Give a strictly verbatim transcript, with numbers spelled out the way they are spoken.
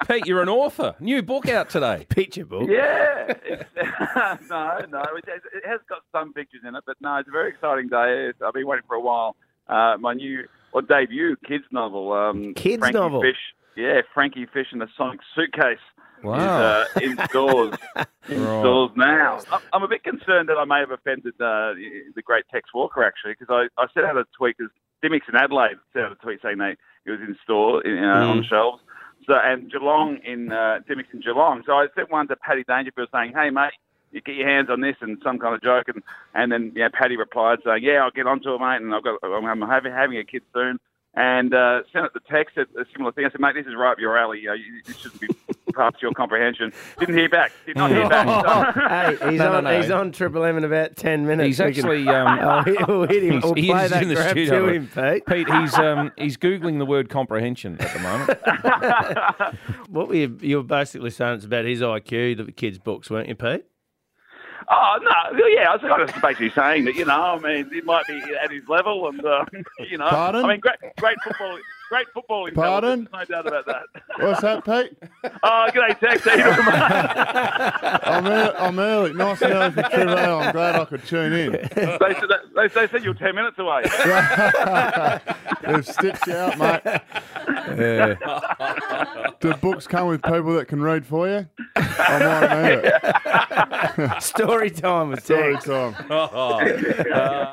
Pete, you're an author. New book out today. Picture book. Yeah. It's, no, no. It, it has got some pictures in it, but no, it's a very exciting day. It's, I've been waiting for a while. Uh, my new, or debut, kids novel. Um, Kids Frankie novel? Fish. Yeah, Frankie Fish and the Sonic Suitcase. Wow. Is, uh, in stores. in Right. stores now. I'm- I'm a bit concerned that I may have offended uh, the great Tex Walker, actually, because I, I sent out a tweet, because Dimmicks in Adelaide sent out a tweet saying they it was in store in, uh, on shelves. So and Geelong in uh, Dimmicks in Geelong. So I sent one to Paddy Dangerfield saying, "Hey mate, you get your hands on this," and some kind of joke, and and then yeah, Paddy replied saying, "Yeah, I'll get onto it, mate, and I've got I'm having having a kid soon." And uh, sent it the text, a similar thing. I said, "Mate, this is right up your alley. You know, you, this shouldn't be past your comprehension." Didn't hear back. Did not hear back. So. Hey, he's No, no, on. no. He's on Triple M in about ten minutes. He's We can- actually. Um, Oh, we'll hit him. he's, We'll he play is that in the grab studio. to him, Pete. Pete, he's um, he's googling the word comprehension at the moment. What were you, you were basically saying it's about his I Q, the kids' books, weren't you, Pete? Oh, no, well, yeah, I was kind of basically saying that, you know, I mean, it might be at his level and, uh, you know. Pardon? I mean, great great football, great football Pardon? intelligence, no doubt about that. What's that, Pete? Oh, g'day, Tex. How you doing, mate? I'm, ear- I'm early. Nice and early for Triple M. I'm glad I could tune in. They, said that, they, they said you're ten minutes away. They've stitched you out, mate. Do books come with people that can read for you? I might need it. Story time with Story Tex. time. Oh, uh,